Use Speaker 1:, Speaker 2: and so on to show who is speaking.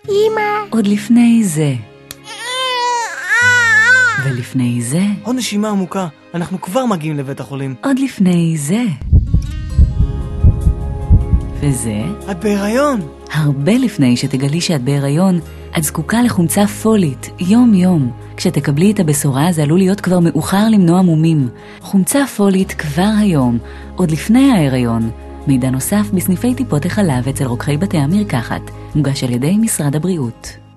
Speaker 1: אמא.
Speaker 2: עוד לפני זה. ולפני זה.
Speaker 3: עוד נשימה עמוקה, אנחנו כבר מגיעים לבית החולים.
Speaker 2: עוד לפני זה. וזה.
Speaker 3: את בהיריון.
Speaker 2: הרבה לפני שתגלי שאת בהיריון, את זקוקה לחומצה פולית, יום יום. כשתקבלי את הבשורה זה עלול להיות כבר מאוחר למנוע מומים. חומצה פולית כבר היום, עוד לפני ההיריון. מידע נוסף בסניפי טיפות החלב אצל רוקחי בתי המרקחת, מוגש על ידי משרד הבריאות.